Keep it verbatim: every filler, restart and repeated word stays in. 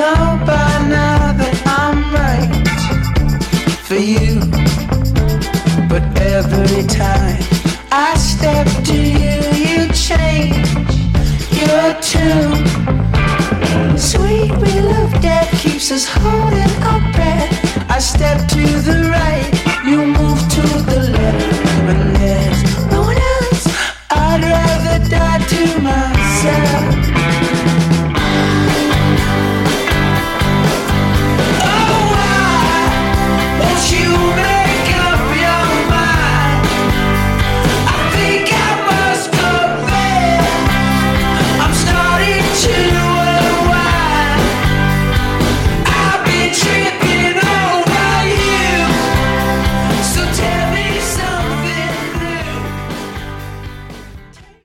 know by now that I'm right for you. But every time I step to you, you change your tune. Sweet real love death keeps us holding our breath. I step to the right, you move to the left. When there's no one else, I'd rather die to myself.